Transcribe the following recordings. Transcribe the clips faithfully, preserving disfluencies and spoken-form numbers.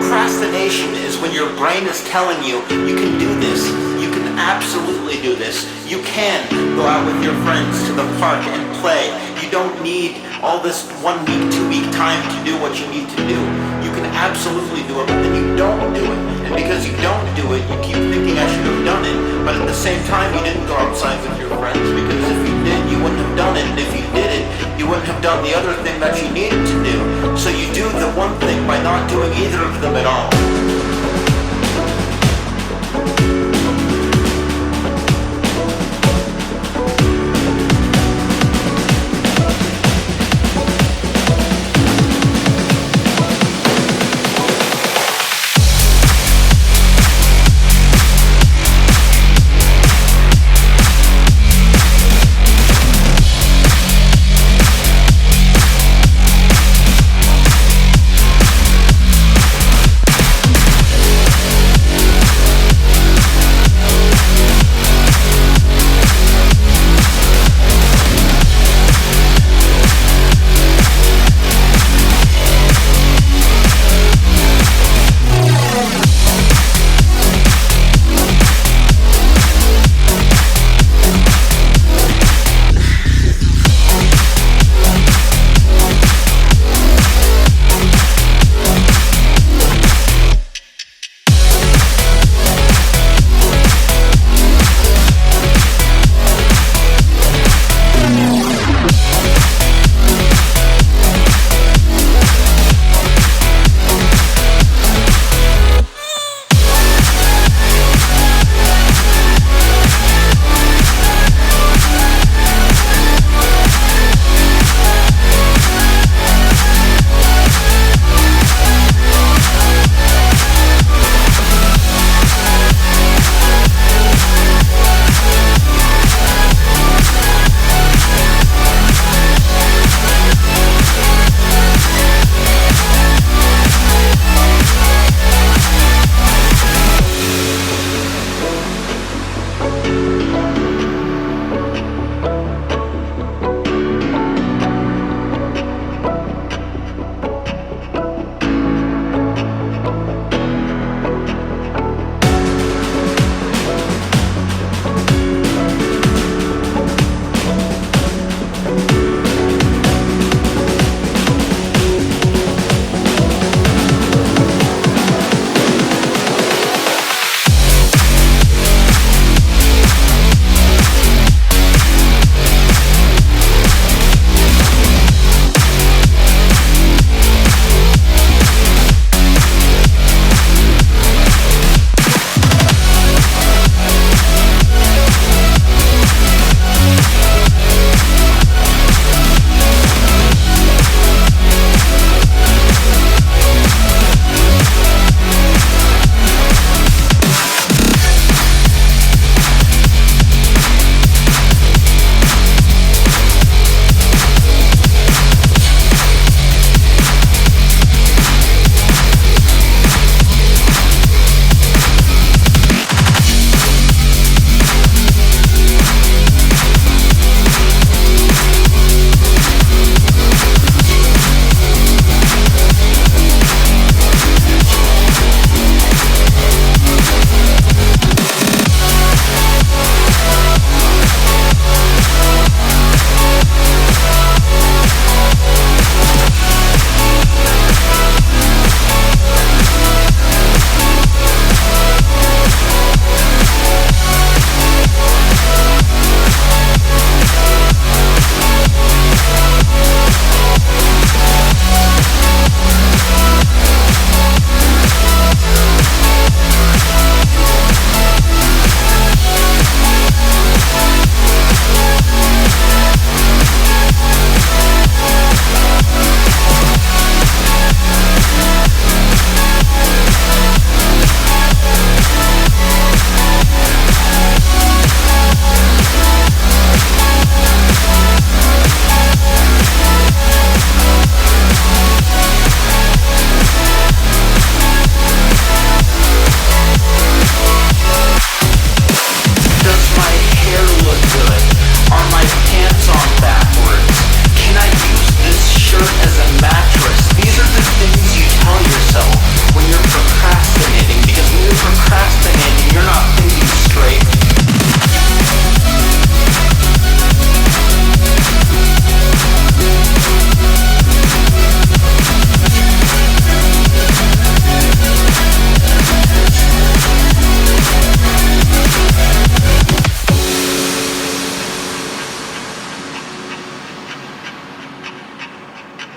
Procrastination is when your brain is telling you, you can do this, you can absolutely do this, you can go out with your friends to the park and play. You don't need all this one week, two week time to do what you need to do. You can absolutely do it, but then you don't do it. And because you don't do it, you keep thinking I should have done it, but at the same time you didn't go outside with your friends, because if you did, you wouldn't have done it, and if you did it, you wouldn't have done the other thing that you needed to do. So you do the one thing by not doing either of them at all.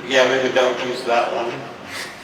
Yeah, maybe don't use that one.